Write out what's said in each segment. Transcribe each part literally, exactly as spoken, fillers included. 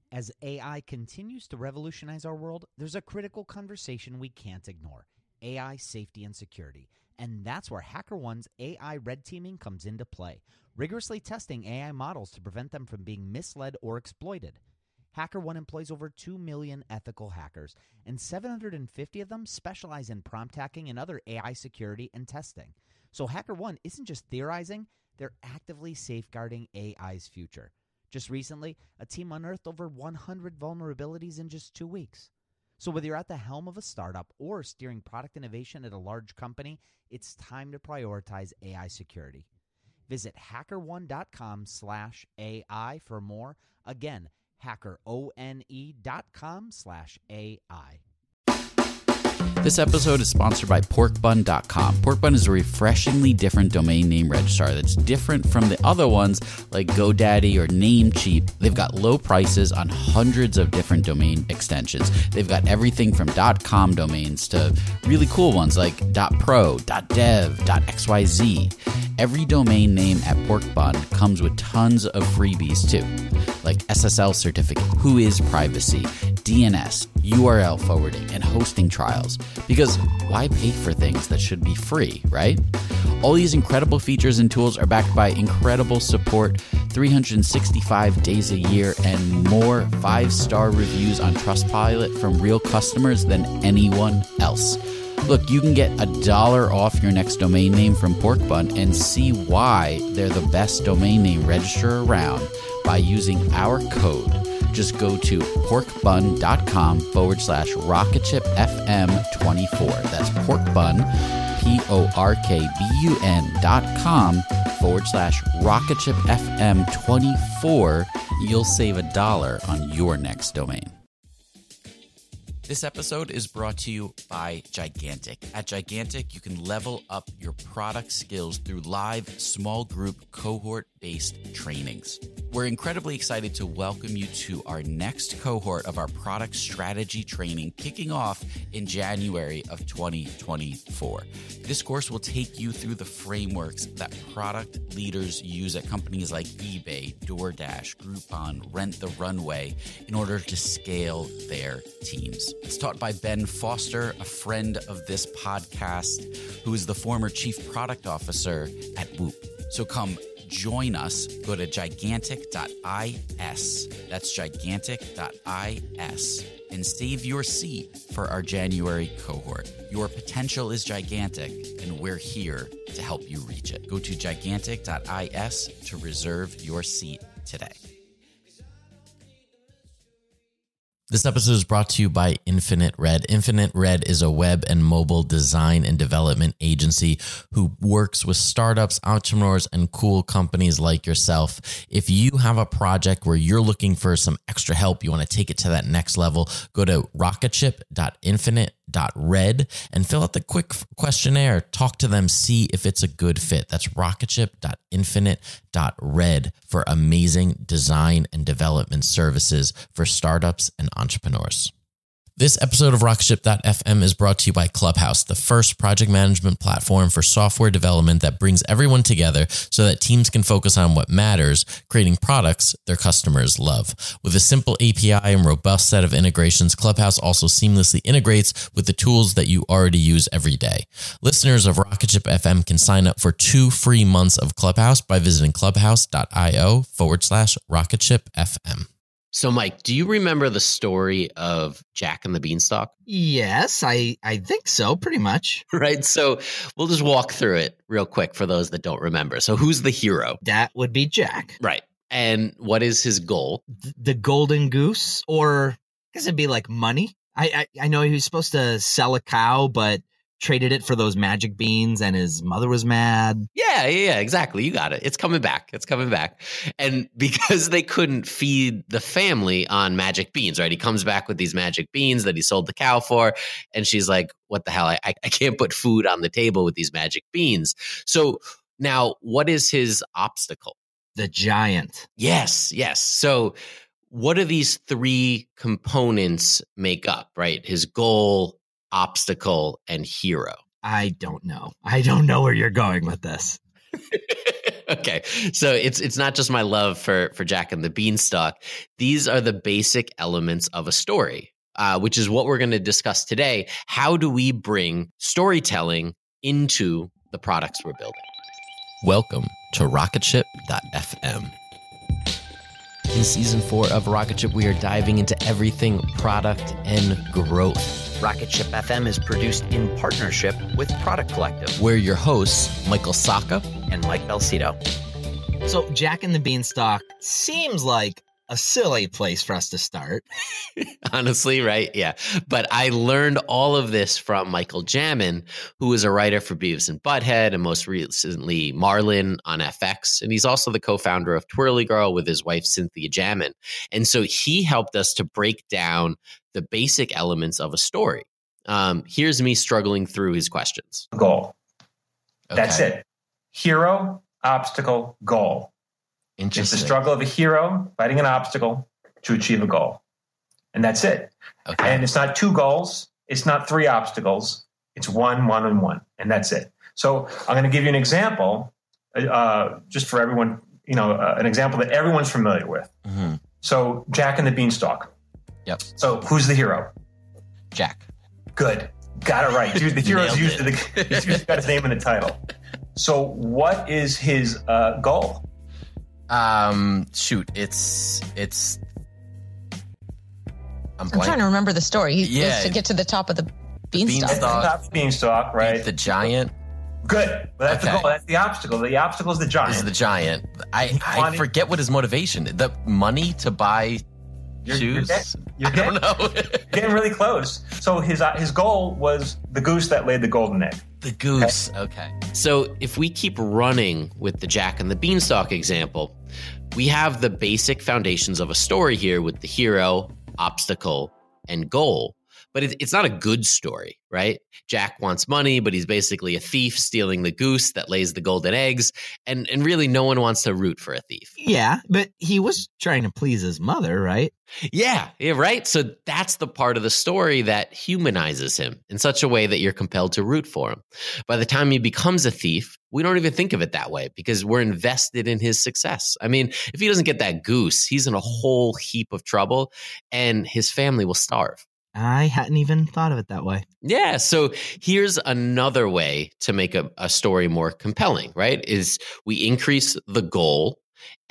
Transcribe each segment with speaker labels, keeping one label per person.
Speaker 1: As A I continues to revolutionize our world, there's a critical conversation we can't ignore: A I safety and security. And that's where HackerOne's A I red teaming comes into play, rigorously testing A I models to prevent them from being misled or exploited. HackerOne employs over two million ethical hackers, and seven hundred fifty of them specialize in prompt hacking and other A I security and testing. So HackerOne isn't just theorizing, they're actively safeguarding A I's future. Just recently, a team unearthed over one hundred vulnerabilities in just two weeks. So whether you're at the helm of a startup or steering product innovation at a large company, it's time to prioritize A I security. Visit hackerone.com slash AI for more. Again, hackerone.com slash AI.
Speaker 2: This episode is sponsored by pork bun dot com. Porkbun is a refreshingly different domain name registrar that's different from the other ones like GoDaddy or Namecheap. They've got low prices on hundreds of different domain extensions. They've got everything from .com domains to really cool ones like .pro, .dev, .xyz. Every domain name at Porkbun comes with tons of freebies too, like S S L certificate, Whois privacy, D N S, U R L forwarding, and hosting trials. Because why pay for things that should be free, right? All these incredible features and tools are backed by incredible support, three hundred sixty-five days a year, and more five-star reviews on Trustpilot from real customers than anyone else. Look, you can get a dollar off your next domain name from Porkbun and see why they're the best domain name registrar around by using our code. Just go to porkbun.com forward slash rocketshipfm24. That's porkbun, P-O-R-K-B-U-N dot com forward slash rocketshipfm24. You'll save a dollar on your next domain. This episode is brought to you by Gigantic. At Gigantic, you can level up your product skills through live small group cohort-based trainings. We're incredibly excited to welcome you to our next cohort of our product strategy training kicking off in January of twenty twenty-four. This course will take you through the frameworks that product leaders use at companies like eBay, DoorDash, Groupon, Rent the Runway in order to scale their teams. It's taught by Ben Foster, a friend of this podcast, who is the former chief product officer at Whoop. So come join us. Go to gigantic dot is. That's gigantic dot is and save your seat for our January cohort. Your potential is gigantic, and we're here to help you reach it. Go to gigantic dot is to reserve your seat today. This episode is brought to you by Infinite Red. Infinite Red is a web and mobile design and development agency who works with startups, entrepreneurs, and cool companies like yourself. If you have a project where you're looking for some extra help, you want to take it to that next level, go to rocketship dot infinite dot red and fill out the quick questionnaire. Talk to them, see if it's a good fit. That's rocketship dot infinite dot red for amazing design and development services for startups and entrepreneurs. This episode of Rocketship dot f m is brought to you by Clubhouse, the first project management platform for software development that brings everyone together so that teams can focus on what matters, creating products their customers love. With a simple A P I and robust set of integrations, Clubhouse also seamlessly integrates with the tools that you already use every day. Listeners of Rocketship F M can sign up for two free months of Clubhouse by visiting clubhouse.io forward slash Rocketship FM.
Speaker 3: So, Mike, do you remember the story of Jack and the Beanstalk?
Speaker 4: Yes, I, I think so, pretty much.
Speaker 3: Right. So we'll just walk through it real quick for those that don't remember. So who's the hero?
Speaker 4: That would be Jack.
Speaker 3: Right. And what is his goal?
Speaker 4: Th- the golden goose, or I guess it'd be like money. I, I, I know he was supposed to sell a cow, but traded it for those magic beans, and his mother was mad.
Speaker 3: Yeah, yeah, exactly. You got it. It's coming back. It's coming back. And because they couldn't feed the family on magic beans, right? He comes back with these magic beans that he sold the cow for. And she's like, what the hell? I, I can't put food on the table with these magic beans. So now what is his obstacle?
Speaker 4: The giant.
Speaker 3: Yes, yes. So what do these three components make up, right? His goal, obstacle, and hero.
Speaker 4: I don't know. I don't know where you're going with this.
Speaker 3: Okay, so it's it's not just my love for for Jack and the Beanstalk. These are the basic elements of a story, uh, which is what we're going to discuss today. How do we bring storytelling into the products we're building?
Speaker 2: Welcome to rocket ship dot f m. In season four of Rocket Ship, we are diving into everything product and growth.
Speaker 4: Rocket Ship F M is produced in partnership with Product Collective.
Speaker 2: We're your hosts, Michael Sacca
Speaker 4: and Mike Belcito. So Jack and the Beanstalk seems like a silly place for us to start.
Speaker 3: Honestly, right? Yeah. But I learned all of this from Michael Jamin, who is a writer for Beavis and Butthead and most recently Marlin on F X. And he's also the co-founder of Twirly Girl with his wife, Cynthia Jamin. And so he helped us to break down the basic elements of a story. Um, here's me struggling through his questions.
Speaker 5: Goal.
Speaker 2: Okay.
Speaker 5: That's it. Hero, obstacle, goal. It's the
Speaker 2: Interesting.
Speaker 5: struggle of a hero fighting an obstacle to achieve a goal. And that's it.
Speaker 2: Okay.
Speaker 5: And it's not two goals. It's not three obstacles. It's one, one, and one. And that's it. So I'm going to give you an example, uh, just for everyone, you know, uh, an example that everyone's familiar with.
Speaker 2: Mm-hmm.
Speaker 5: So Jack and the Beanstalk.
Speaker 2: Yep.
Speaker 5: So who's the hero?
Speaker 2: Jack.
Speaker 5: Good. Got it right. Dude, the hero's
Speaker 2: Nailed
Speaker 5: usually,
Speaker 2: it.
Speaker 5: the, he's usually got his name in the title. So what is his uh, goal?
Speaker 2: Um, shoot, it's it's. I'm,
Speaker 6: I'm
Speaker 2: blank.
Speaker 6: trying to remember the story. He
Speaker 2: Yeah.
Speaker 6: was to get to the top of the beanstalk.
Speaker 2: Beanstalk.
Speaker 5: Top of Beanstalk, right?
Speaker 2: The giant
Speaker 5: Good. Well, that's
Speaker 2: Okay.
Speaker 5: the goal. That's the obstacle. The obstacle is the giant.
Speaker 2: is the giant. I, I
Speaker 5: wanted-
Speaker 2: forget what his motivation. The money to buy
Speaker 5: You're- you're
Speaker 2: shoes.
Speaker 5: get- you're
Speaker 2: I don't know.
Speaker 5: Getting really close. So his uh, his goal was the goose that laid the golden egg.
Speaker 2: The goose. Okay.
Speaker 3: So if we keep running with the Jack and the Beanstalk example, we have the basic foundations of a story here with the hero, obstacle, and goal. But it, it's not a good story, right? Jack wants money, but he's basically a thief stealing the goose that lays the golden eggs. And, and really, no one wants to root for a thief.
Speaker 4: Yeah, but he was trying to please his mother, right?
Speaker 3: Yeah, yeah, right. So that's the part of the story that humanizes him in such a way that you're compelled to root for him. By the time he becomes a thief, we don't even think of it that way because we're invested in his success. I mean, if he doesn't get that goose, he's in a whole heap of trouble and his family will starve.
Speaker 4: I hadn't even thought of it that way.
Speaker 3: Yeah. So here's another way to make a, a story more compelling, right? Is we increase the goal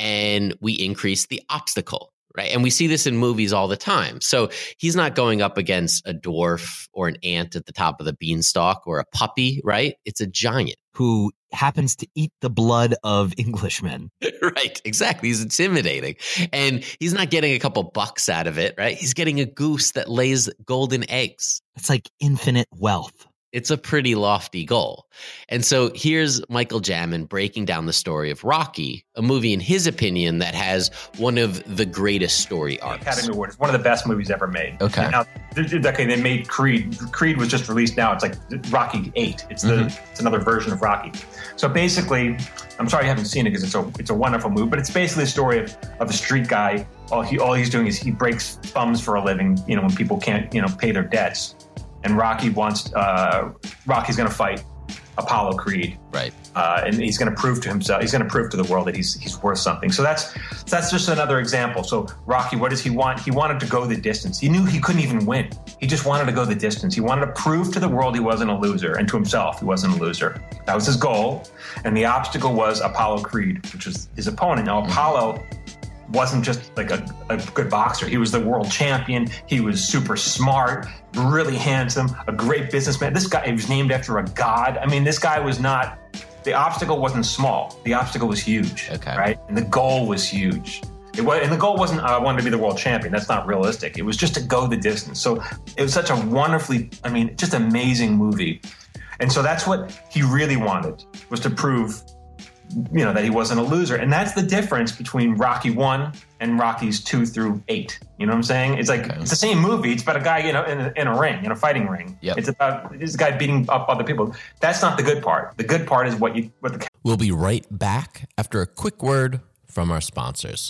Speaker 3: and we increase the obstacle, right? And we see this in movies all the time. So he's not going up against a dwarf or an ant at the top of the beanstalk or a puppy, right? It's a giant.
Speaker 4: Who happens to eat the blood of Englishmen.
Speaker 3: Right, exactly. He's intimidating. And he's not getting a couple bucks out of it, right? He's getting a goose that lays golden eggs.
Speaker 4: It's like infinite wealth.
Speaker 3: It's a pretty lofty goal. And so here's Michael Jamin breaking down the story of Rocky, a movie, in his opinion, that has one of the greatest story arcs.
Speaker 5: Academy Award. It's one of the best movies ever made.
Speaker 2: Okay.
Speaker 5: And now, okay, they made Creed. Creed was just released now. It's like Rocky eight. It's the
Speaker 2: Mhm.
Speaker 5: it's another version of Rocky. So basically, I'm sorry you haven't seen it because it's a it's a wonderful movie. But it's basically a story of, of a street guy. All he all he's doing is he breaks thumbs for a living. You know, when people can't you know pay their debts. And Rocky wants uh, Rocky's going to fight Apollo Creed.
Speaker 2: Right.
Speaker 5: Uh, and he's going to prove to himself, he's going to prove to the world that he's he's worth something. So that's that's just another example. So Rocky, what does he want? He wanted to go the distance. He knew he couldn't even win. He just wanted to go the distance. He wanted to prove to the world he wasn't a loser, and to himself he wasn't a loser. That was his goal. And the obstacle was Apollo Creed, which was his opponent. Now Apollo wasn't just like a, a good boxer. He was the world champion. He was super smart, really handsome, a great businessman. This guy, he was named after a god. I mean, this guy was not, the obstacle wasn't small. The obstacle was huge,
Speaker 2: Okay.
Speaker 5: right? And the goal was huge. It was, and the goal wasn't, I wanted to be the world champion. That's not realistic. It was just to go the distance. So it was such a wonderfully, I mean, just amazing movie. And so that's what he really wanted, was to prove you know, that he wasn't a loser. And that's the difference between Rocky one and Rockies two through eight. You know what I'm saying? It's like,
Speaker 2: Okay.
Speaker 5: it's the same movie. It's about a guy, you know, in a, in a ring, in a fighting ring.
Speaker 2: Yep.
Speaker 5: It's about this guy beating up other people. That's not the good part. The good part is what you, what the
Speaker 2: We'll be right back after a quick word from our sponsors.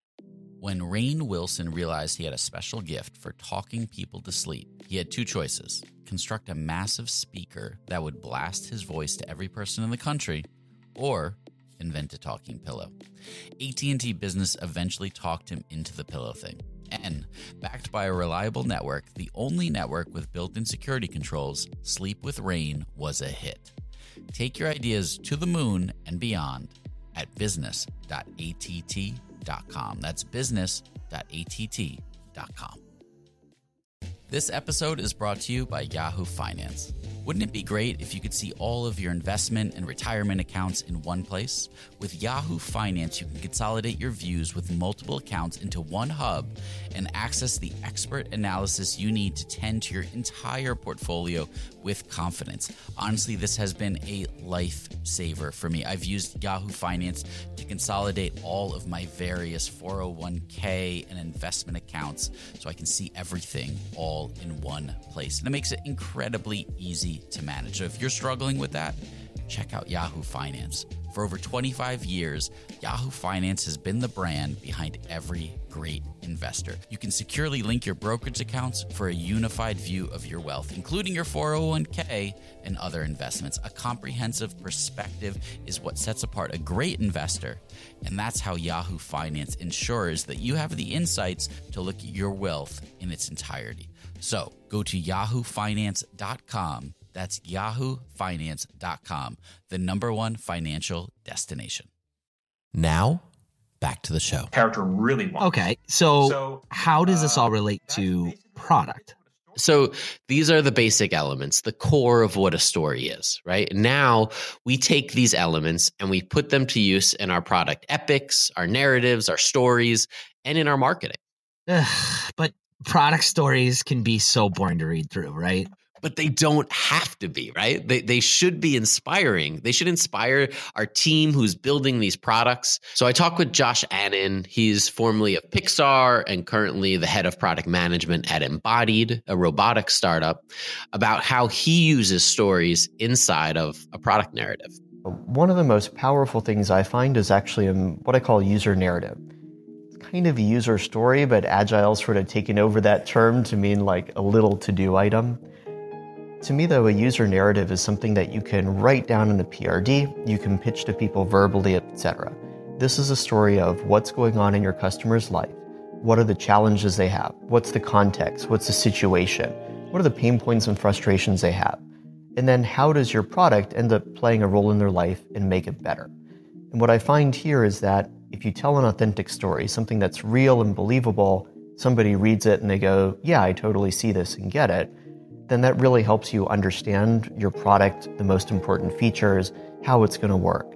Speaker 2: When Rainn Wilson realized he had a special gift for talking people to sleep, he had two choices: construct a massive speaker that would blast his voice to every person in the country, or invent a talking pillow. A T and T Business eventually talked him into the pillow thing. And, backed by a reliable network, the only network with built-in security controls, Sleep with Rain was a hit. Take your ideas to the moon and beyond at business dot A T T dot com. That's business dot A T T dot com. This episode is brought to you by Yahoo Finance. Wouldn't it be great if you could see all of your investment and retirement accounts in one place? With Yahoo Finance, you can consolidate your views with multiple accounts into one hub and access the expert analysis you need to tend to your entire portfolio with confidence. Honestly, this has been a lifesaver for me. I've used Yahoo Finance to consolidate all of my various four oh one k and investment accounts so I can see everything all in one place. And it makes it incredibly easy to manage. So if you're struggling with that, check out Yahoo Finance. For over twenty-five years, Yahoo Finance has been the brand behind every great investor. You can securely link your brokerage accounts for a unified view of your wealth, including your four oh one k and other investments. A comprehensive perspective is what sets apart a great investor, and that's how Yahoo Finance ensures that you have the insights to look at your wealth in its entirety. So go to yahoo finance dot com. That's yahoo finance dot com, the number one financial destination.
Speaker 7: Now, back to the show.
Speaker 5: Character really wants.
Speaker 4: Okay, so,
Speaker 5: So,
Speaker 4: how does this
Speaker 5: uh,
Speaker 4: all relate
Speaker 5: that's
Speaker 4: to
Speaker 5: basically
Speaker 4: product?
Speaker 3: So these are the basic elements, the core of what a story is, right? Now we take these elements and we put them to use in our product epics, our narratives, our stories, and in our marketing.
Speaker 4: Ugh, but product stories can be so boring to read through, right?
Speaker 3: But they don't have to be, right? They they should be inspiring. They should inspire our team who's building these products. So I talked with Josh Annan. He's formerly of Pixar and currently the head of product management at Embodied, a robotics startup, about how he uses stories inside of a product narrative.
Speaker 8: One of the most powerful things I find is actually in what I call user narrative. It's kind of a user story, but Agile's sort of taken over that term to mean like a little to-do item. To me, though, a user narrative is something that you can write down in a P R D, you can pitch to people verbally, et cetera. This is a story of what's going on in your customer's life. What are the challenges they have? What's the context? What's the situation? What are the pain points and frustrations they have? And then how does your product end up playing a role in their life and make it better? And what I find here is that if you tell an authentic story, something that's real and believable, somebody reads it and they go, yeah, I totally see this and get it, then that really helps you understand your product, the most important features, how it's going to work.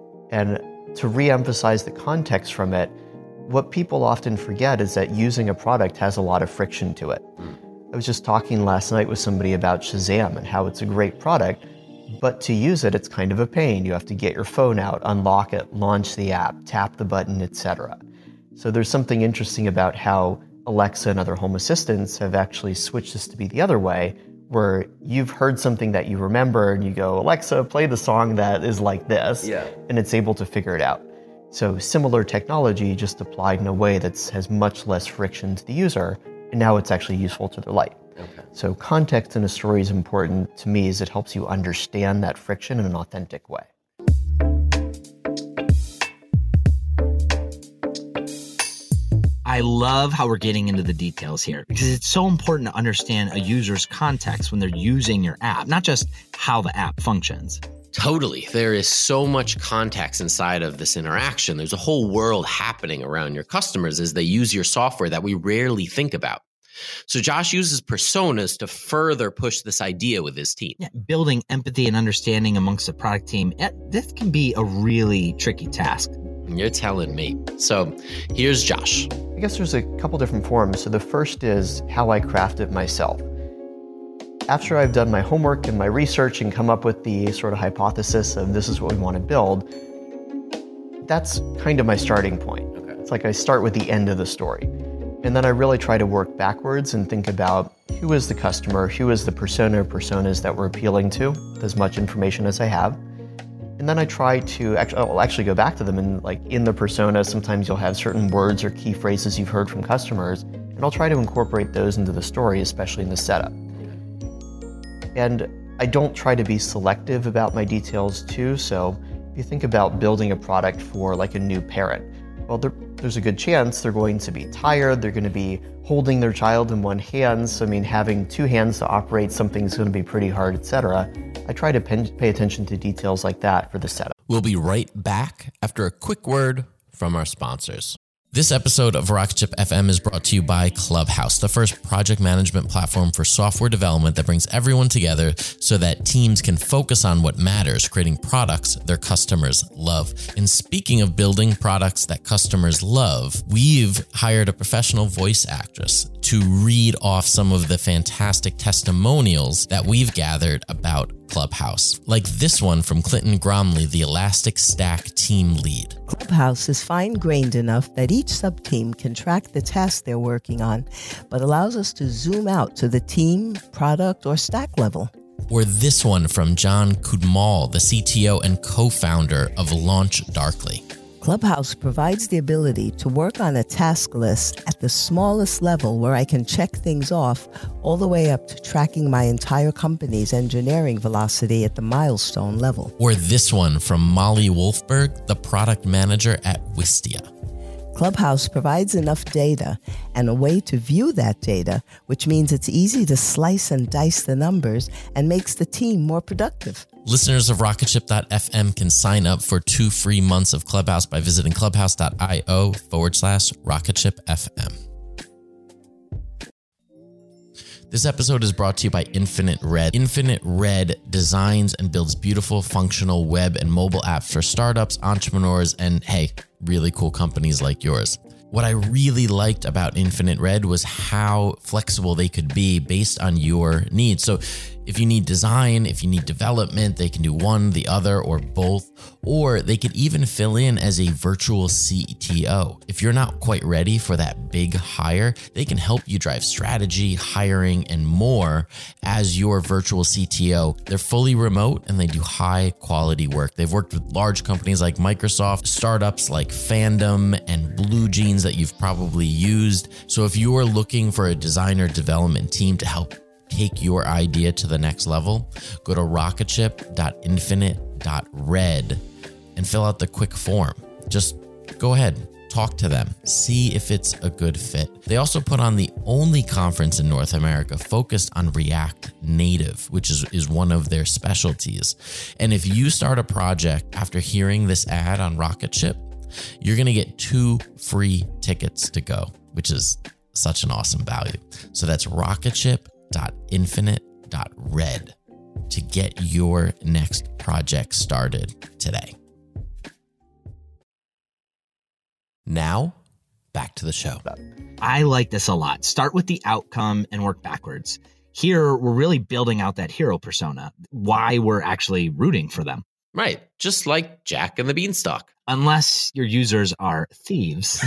Speaker 8: And to re-emphasize the context from it, what people often forget is that using a product has a lot of friction to it. I was just talking last night with somebody about Shazam and how it's a great product, but to use it, it's kind of a pain. You have to get your phone out, unlock it, launch the app, tap the button, et cetera. So there's something interesting about how Alexa and other home assistants have actually switched this to be the other way, where you've heard something that you remember and you go, Alexa, play the song that is like this, yeah. And it's able to figure it out. So similar technology, just applied in a way that has much less friction to the user, and now it's actually useful to their life. Okay. So context in a story is important to me, as it helps you understand that friction in an authentic way.
Speaker 4: I love how we're getting into the details here, because it's so important to understand a user's context when they're using your app, not just how the app functions.
Speaker 3: Totally. There is so much context inside of this interaction. There's a whole world happening around your customers as they use your software that we rarely think about. So Josh uses personas to further push this idea with his team.
Speaker 4: Yeah, building empathy and understanding amongst the product team, this can be a really tricky task.
Speaker 3: You're telling me. So here's Josh.
Speaker 8: I guess there's a couple different forms. So the first is how I craft it myself. After I've done my homework and my research and come up with the sort of hypothesis of this is what we want to build, that's kind of my starting point. Okay. It's like I start with the end of the story. And then I really try to work backwards and think about who is the customer, who is the persona or personas that we're appealing to, with as much information as I have. And then I try to actually, I'll actually go back to them, and like in the persona, sometimes you'll have certain words or key phrases you've heard from customers, and I'll try to incorporate those into the story, especially in the setup. And I don't try to be selective about my details too, so you think about building a product for like a new parent, well, there, there's a good chance they're going to be tired, they're going to be holding their child in one hand. So, I mean, having two hands to operate something is going to be pretty hard, et cetera. I try to pen, pay attention to details like that for the setup.
Speaker 7: We'll be right back after a quick word from our sponsors. This episode of Rocketship F M is brought to you by Clubhouse, the first project management platform for software development that brings everyone together so that teams can focus on what matters, creating products their customers love. And speaking of building products that customers love, we've hired a professional voice actress to read off some of the fantastic testimonials that we've gathered about Clubhouse, like this one from Clinton Gromley, the Elastic Stack team lead.
Speaker 9: Clubhouse is fine-grained enough that each sub-team can track the task they're working on, but allows us to zoom out to the team, product, or stack level.
Speaker 7: Or this one from John Kudmal, the C T O and co-founder of Launch Darkly.
Speaker 9: Clubhouse provides the ability to work on a task list at the smallest level where I can check things off, all the way up to tracking my entire company's engineering velocity at the milestone level.
Speaker 7: Or this one from Molly Wolfberg, the product manager at Wistia.
Speaker 9: Clubhouse provides enough data and a way to view that data, which means it's easy to slice and dice the numbers and makes the team more productive.
Speaker 7: Listeners of Rocketship dot f m can sign up for two free months of Clubhouse by visiting clubhouse.io forward slash Rocketship FM. This episode is brought to you by Infinite Red. Infinite Red designs and builds beautiful, functional web and mobile apps for startups, entrepreneurs, and hey, really cool companies like yours. What I really liked about Infinite Red was how flexible they could be based on your needs. So if you need design, if you need development, they can do one, the other, or both. Or they could even fill in as a virtual C T O. If you're not quite ready for that big hire, they can help you drive strategy, hiring, and more as your virtual C T O. They're fully remote and they do high quality work. They've worked with large companies like Microsoft, startups like Fandom and Blue Jeans that you've probably used. So if you are looking for a designer development team to help take your idea to the next level, go to rocketship dot infinite dot red and fill out the quick form. Just go ahead, talk to them, see if it's a good fit. They also put on the only conference in North America focused on React Native, which is, is one of their specialties. And if you start a project after hearing this ad on Rocketship, you're going to get two free tickets to go, which is such an awesome value. So that's rocketship dot infinite dot red to get your next project started today. Now, back to the show.
Speaker 4: I like this a lot. Start with the outcome and work backwards. Here, we're really building out that hero persona, why we're actually rooting for them.
Speaker 3: Right. Just like Jack and the Beanstalk.
Speaker 4: Unless your users are thieves.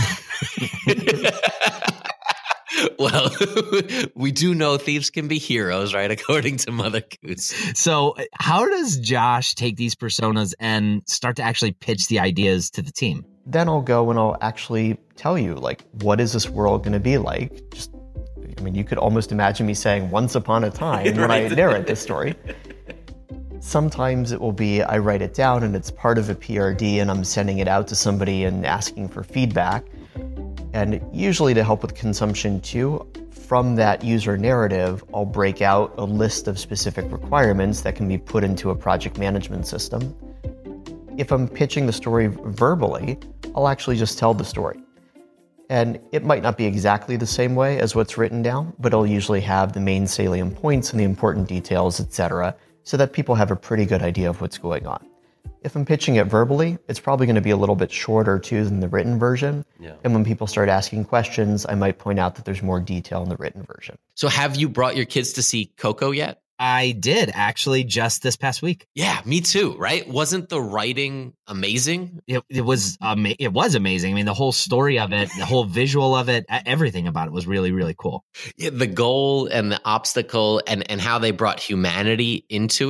Speaker 3: Well, we do know thieves can be heroes, right? According to Mother Goose.
Speaker 4: So how does Josh take these personas and start to actually pitch the ideas to the team?
Speaker 8: Then I'll go and I'll actually tell you, like, what is this world going to be like? Just, I mean, you could almost imagine me saying once upon a time when
Speaker 3: Right.
Speaker 8: I narrate this story. Sometimes it will be I write it down and it's part of a P R D and I'm sending it out to somebody and asking for feedback. And usually to help with consumption too, from that user narrative, I'll break out a list of specific requirements that can be put into a project management system. If I'm pitching the story verbally, I'll actually just tell the story. And it might not be exactly the same way as what's written down, but it'll usually have the main salient points and the important details, et cetera, so that people have a pretty good idea of what's going on. If I'm pitching it verbally, it's probably going to be a little bit shorter too than the written version.
Speaker 3: Yeah.
Speaker 8: And when people start asking questions, I might point out that there's more detail in the written version.
Speaker 3: So have you brought your kids to see Coco yet?
Speaker 4: I did actually just this past week.
Speaker 3: Yeah, me too, right? Wasn't the writing amazing?
Speaker 4: It, it was ama- it was amazing. I mean, the whole story of it, the whole visual of it, everything about it was really, really cool.
Speaker 3: Yeah, the goal and the obstacle and, and how they brought humanity into it.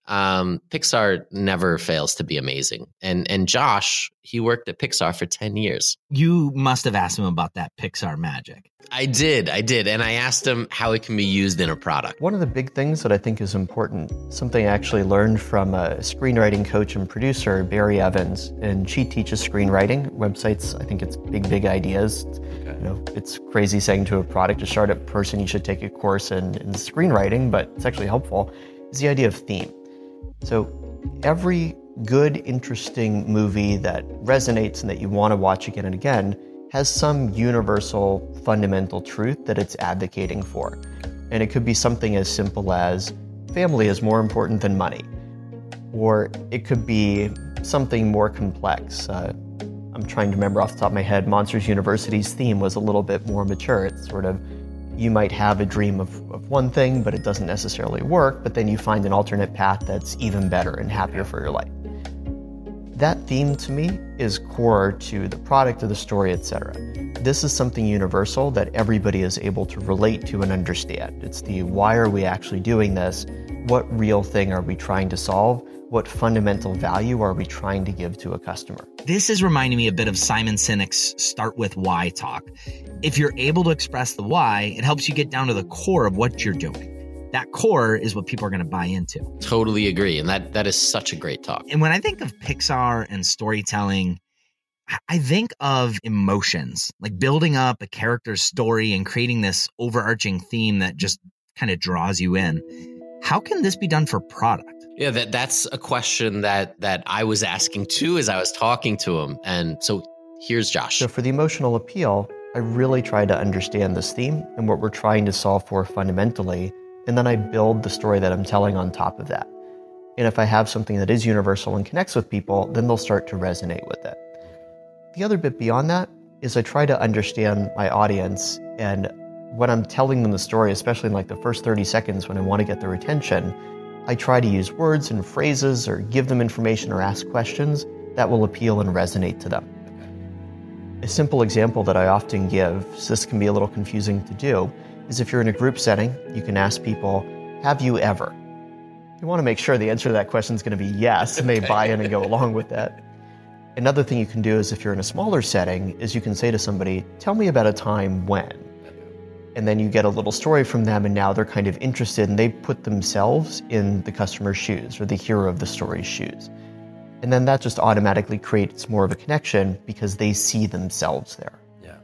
Speaker 3: Um, Pixar never fails to be amazing. And and Josh, he worked at Pixar for ten years.
Speaker 4: You must have asked him about that Pixar magic.
Speaker 3: I did, I did. And I asked him how it can be used in a product.
Speaker 8: One of the big things that I think is important, something I actually learned from a screenwriting coach and producer, Barry Evans, and she teaches screenwriting websites. I think it's big, big ideas. Okay. You know, it's crazy saying to a product, a startup person, you should take a course in, in screenwriting, but it's actually helpful, is the idea of theme. So every good, interesting movie that resonates and that you want to watch again and again has some universal fundamental truth that it's advocating for. And it could be something as simple as family is more important than money. Or it could be something more complex. Uh, I'm trying to remember off the top of my head, Monsters University's theme was a little bit more mature. It's sort of, you might have a dream of, of one thing, but it doesn't necessarily work, but then you find an alternate path that's even better and happier for your life. That theme to me is core to the product or the story, et cetera. This is something universal that everybody is able to relate to and understand. It's the why are we actually doing this? What real thing are we trying to solve? What fundamental value are we trying to give to a customer?
Speaker 4: This is reminding me a bit of Simon Sinek's Start With Why talk. If you're able to express the why, it helps you get down to the core of what you're doing. That core is what people are going to buy into.
Speaker 3: Totally agree. And that that is such a great talk.
Speaker 4: And when I think of Pixar and storytelling, I think of emotions, like building up a character's story and creating this overarching theme that just kind of draws you in. How can this be done for product?
Speaker 3: Yeah, that that's a question that that I was asking too as I was talking to him. And so here's Josh.
Speaker 8: So for the emotional appeal, I really try to understand this theme and what we're trying to solve for fundamentally. And then I build the story that I'm telling on top of that. And if I have something that is universal and connects with people, then they'll start to resonate with it. The other bit beyond that is I try to understand my audience, and when I'm telling them the story, especially in like the first thirty seconds when I want to get their attention, I try to use words and phrases or give them information or ask questions that will appeal and resonate to them. A simple example that I often give, so this can be a little confusing to do, is if you're in a group setting, you can ask people, have you ever? You want to make sure the answer to that question is going to be yes, and they
Speaker 3: Okay.
Speaker 8: buy in and go along with that. Another thing you can do is if you're in a smaller setting, is you can say to somebody, tell me about a time when. And then you get a little story from them, and now they're kind of interested, and they put themselves in the customer's shoes or the hero of the story's shoes. And then that just automatically creates more of a connection because they see themselves there.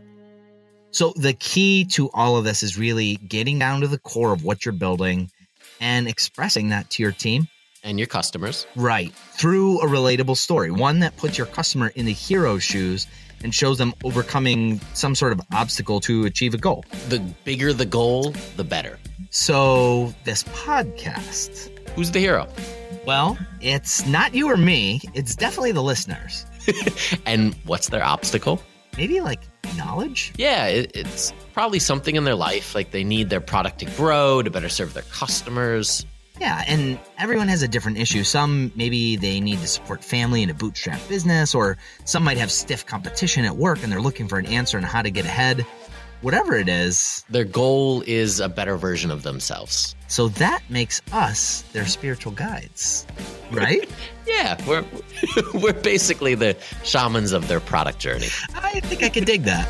Speaker 4: So the key to all of this is really getting down to the core of what you're building and expressing that to your team.
Speaker 3: And your customers.
Speaker 4: Right. Through a relatable story, one that puts your customer in the hero's shoes and shows them overcoming some sort of obstacle to achieve a goal.
Speaker 3: The bigger the goal, the better.
Speaker 4: So this podcast,
Speaker 3: Who's the hero?
Speaker 4: well, it's not you or me. It's definitely the listeners.
Speaker 3: And what's their obstacle?
Speaker 4: Maybe like knowledge?
Speaker 3: Yeah, it, it's probably something in their life, like they need their product to grow, to better serve their customers.
Speaker 4: Yeah, and everyone has a different issue. Some, maybe they need to support family in a bootstrap business, or some might have stiff competition at work and they're looking for an answer on how to get ahead. Whatever it is.
Speaker 3: Their goal is a better version of themselves.
Speaker 4: So that makes us their spiritual guides, right?
Speaker 3: Yeah, we're we're basically the shamans of their product journey.
Speaker 4: I think I could dig that.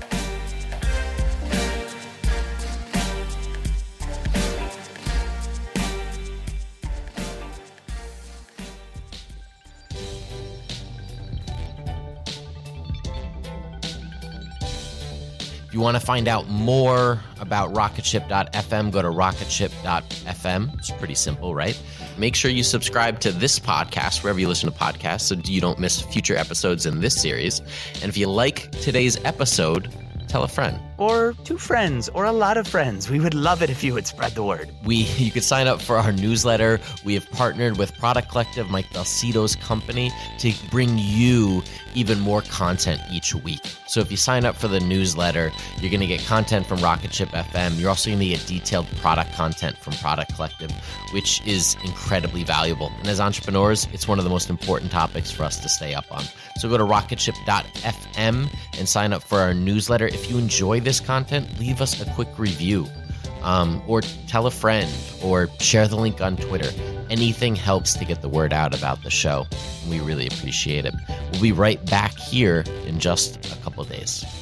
Speaker 7: If you want to find out more about rocketship dot f m, go to rocketship dot f m. It's pretty simple, right?
Speaker 3: Make sure you subscribe to this podcast wherever you listen to podcasts so you don't miss future episodes in this series. And if you like today's episode, tell a friend.
Speaker 10: Or two friends, or a lot of friends. We would love it if you would spread the word.
Speaker 7: We you could sign up for our newsletter. We have partnered with Product Collective, Mike Balsito's company, to bring you even more content each week. So if you sign up for the newsletter, you're going to get content from Rocketship F M. You're also going to get detailed product content from Product Collective, which is incredibly valuable. And as entrepreneurs, it's one of the most important topics for us to stay up on. So go to rocketship dot f m and sign up for our newsletter. If you enjoy this content, leave us a quick review, um, or tell a friend, or share the link on Twitter.
Speaker 2: Anything helps to get the word out about the show. We really appreciate it. We'll be right back here in just a couple of days.